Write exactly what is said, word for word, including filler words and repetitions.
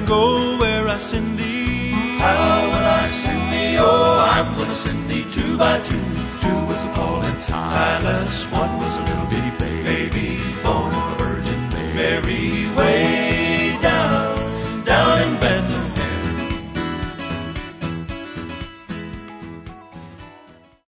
and go where I send thee. How will I send thee? Oh, I'm gonna send thee two by two, two with a Paul and Silas. One